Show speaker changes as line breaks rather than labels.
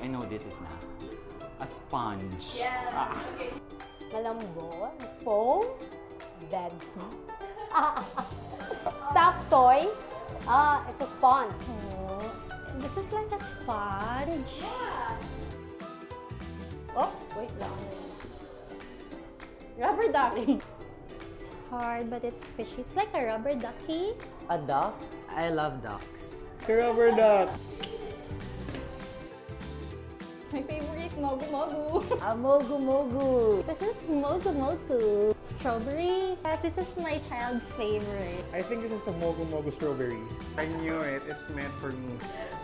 I know this is not. A sponge.
Yeah. Okay.
Malambot. Foam. Bed. Stuffed toy. It's a sponge. Oh, this is like a sponge.
Yeah.
Oh, wait lang. Rubber ducky. It's hard, but it's fishy. It's like a rubber ducky.
A duck? I love ducks.
Rubber duck.
My favorite, Mogu Mogu.
A mogu mogu.
This is Mogu Mogu. Strawberry. Yes, this is my child's favorite.
I think this is a Mogu Mogu strawberry. I knew it. It's meant for me.